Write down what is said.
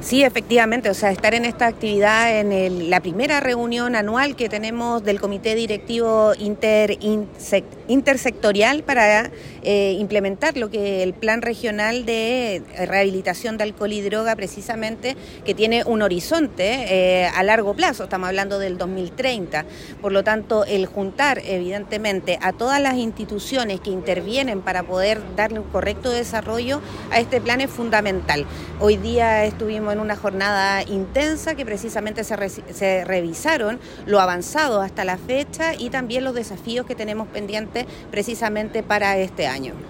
Sí, efectivamente, o sea, estar en esta actividad la primera reunión anual que tenemos del Comité Directivo Intersectorial para implementar lo que el Plan Regional de Rehabilitación de Alcohol y Droga, precisamente, que tiene un horizonte a largo plazo, estamos hablando del 2030. Por lo tanto, el juntar, evidentemente, a todas las instituciones que intervienen para poder darle un correcto desarrollo a este plan es fundamental. Hoy día estuvimos en una jornada intensa que precisamente se revisaron lo avanzado hasta la fecha y también los desafíos que tenemos pendientes precisamente para este año.